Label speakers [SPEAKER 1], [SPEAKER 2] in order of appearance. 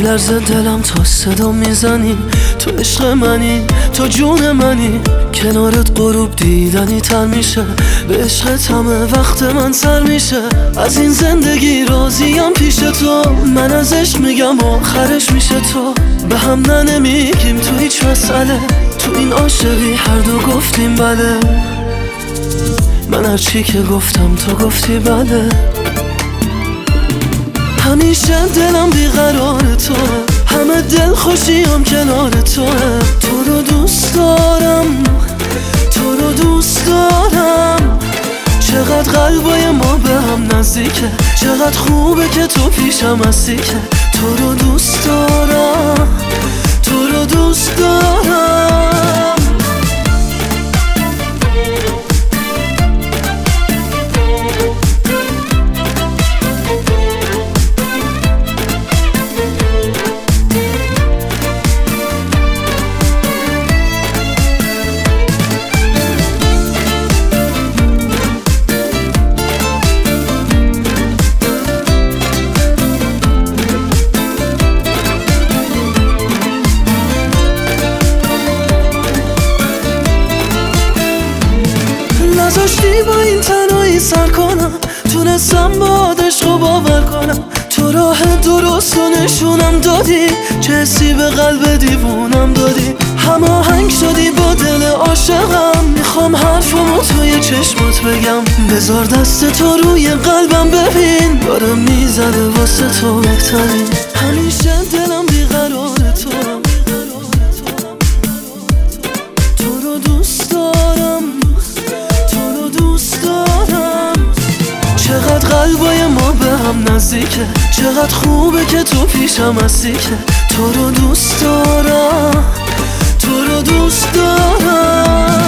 [SPEAKER 1] میلرزه دلم تا صدا میزنی، تو عشق منی، تو جون منی. کنارت غروب دیدنی تر میشه، به عشقت همه وقت من سر میشه. از این زندگی راضیم پیش تو، من از عشق میگم آخرش میشه تو. به هم نمیگیم تو هیچ مسئله، تو این عاشقی هر دو گفتیم بله. من هر چی که گفتم تو گفتی بله. همیشه دلم بیقرار توه، همه دل خوشیم کنار توه. تو رو دوست دارم، تو رو دوست دارم. چقدر قلبای ما به هم نزدیکه، چقدر خوبه که تو پیشم هستی که. تو رو دوست دارم، تو رو دوست دارم. نذاشتی با این تنهایی سر کنم، تونستم با عشق رو باور کنم. تو راه درست و نشونم دادی، چه حسی به قلب دیوونم دادی. هماهنگ شدی با دل عاشقم، میخوام حرفمو توی چشمات بگم. بذار دست تو روی قلبم ببین، داره میزنه واسه تو بهترین. همیشه دلم بیقرار توام، تو رو دوست دارم، تو رو دوست دارم. چقدر قلبای ما به هم نزدیکه، چقدر خوبه که تو پیشم هستی که. تو رو دوست دارم، تو رو دوست دارم.